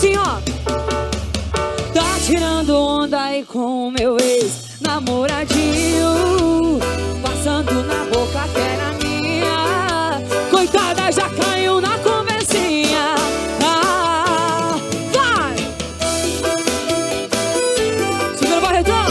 assim, ó. Tá tirando onda aí com o meu ex-namoradinho, passando na boca que era minha. Coitada, já caiu na conversinha. Ah, vai! Segura o barretão.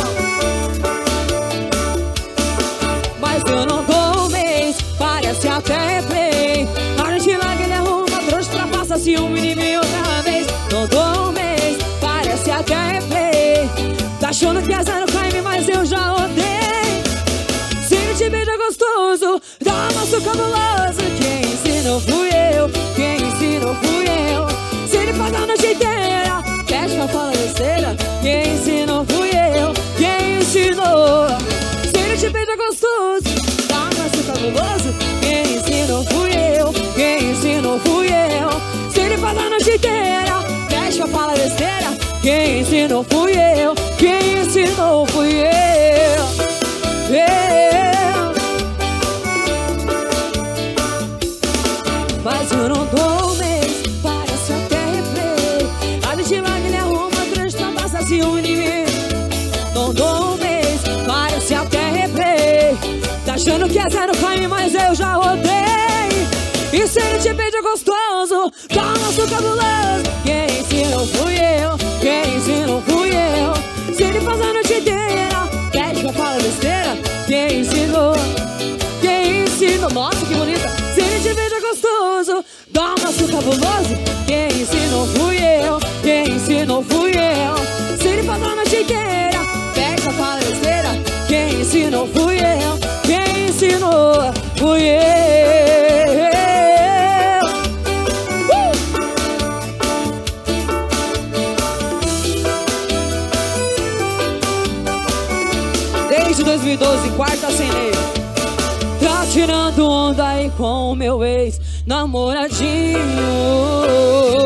Mas eu não dou um mês, parece até play. A gente larga, ele arruma trouxa pra passar ciúme de mim outra vez. Não dou um mês, parece até play. Tá achando que é zero crime, mas eu já odeio. Se ele te beija gostoso, dá um maço cabuloso. Quem ensinou fui eu, quem ensinou fui eu. Se ele paga a noite inteira, pede pra falar besteira. Quem ensinou fui eu, quem ensinou. Se ele te beija gostoso, dá um maço cabuloso. Quem ensinou fui eu, quem ensinou fui eu. Se ele paga a noite inteira, pede pra falar besteira. Quem ensinou fui eu, quem ensinou fui eu. Mas eu não dou um mês, parece até replay. A gente larga, ele arruma trouxa pra passar ciúme de mim. Não dou um mês, parece até replay. Tá achando que é zero crime, mas eu já odeio. E se ele te beija gostoso, dá um laço cabuloso. Quem ensinou fui eu, quem ensinou fui eu. Se ele faz a noite inteira, pede pra falar besteira. Quem ensinou, quem ensinou. Nossa, que bonita. Se ele te beija gostoso, dá um laço cabuloso. Quem ensinou fui eu, quem ensinou fui eu. Se ele faz a noite inteira, pede pra falar besteira. Quem ensinou fui eu, quem ensinou fui eu. Desde 2012, quarta sem lei. Tá tirando onda aí com o meu ex-namoradinho.